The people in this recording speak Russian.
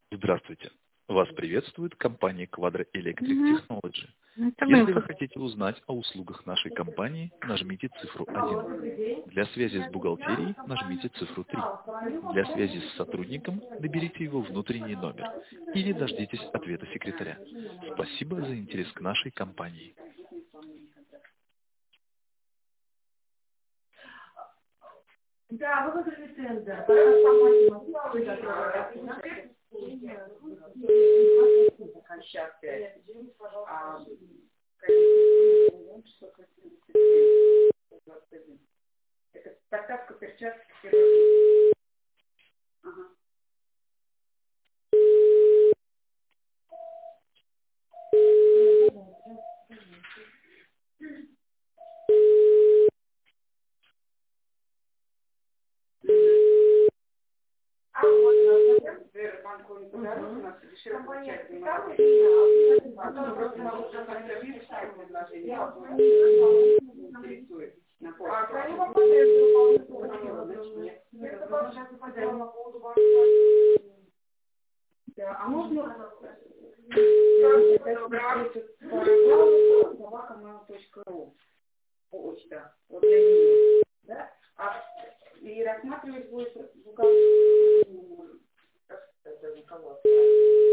Здравствуйте! Вас приветствует компания Quadra Electric Technology. Это Если вы был. хотите узнать о услугах нашей компании, нажмите цифру 1. Для связи с бухгалтерией нажмите цифру 3. Для связи с сотрудником наберите его внутренний номер или дождитесь ответа секретаря. Спасибо за интерес к нашей компании. Да, вы выиграли тендер. Пока компания могла это подставка перчатки. Ага. А можно собака.mail.ru почта. Вот для нее. Да? И рассматривать будет бухгалтер.